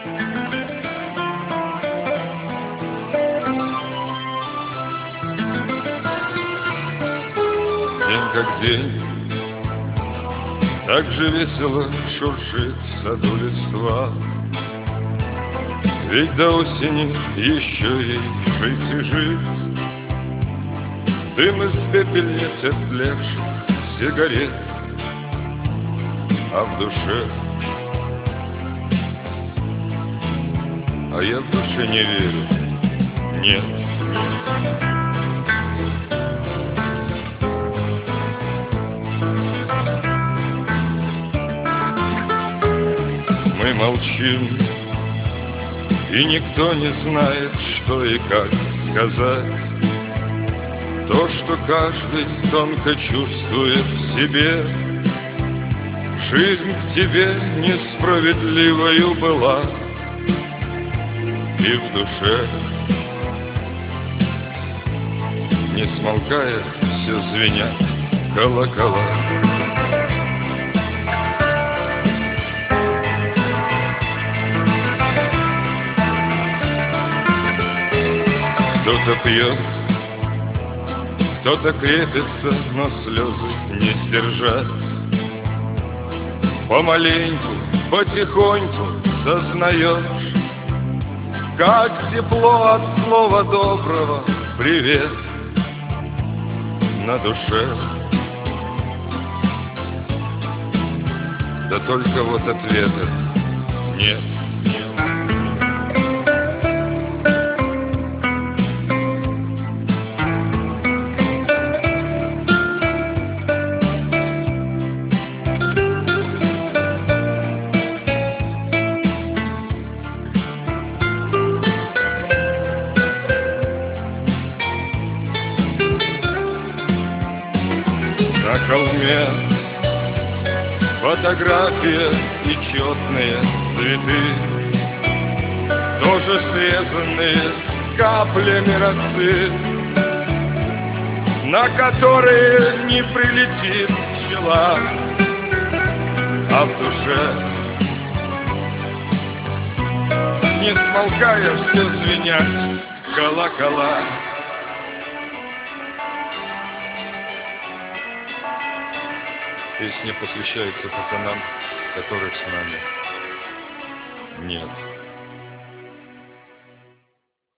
День как день, так же весело шуршит в саду листва. Ведь до осени еще ей жить и жить. Дым из пепельниц оттлевших сигарет, а в душе, а я в душе не верю, нет, нет. Мы молчим, и никто не знает, что и как сказать. То, что каждый тонко чувствует в себе. Жизнь к тебе несправедливою была, и в душе, не смолкая, все звенят колокола. Кто-то пьет, кто-то крепится, но слезы не сдержать. Помаленьку, потихоньку сознаешь, как тепло от слова доброго привет на душе. Да только вот ответа нет. На холме фотография и четные цветы, тоже срезанные каплями росы, на которые не прилетит пчела, а в душе, не смолкая, все звенят колокола. Песня посвящается пацанам, которых с нами нет.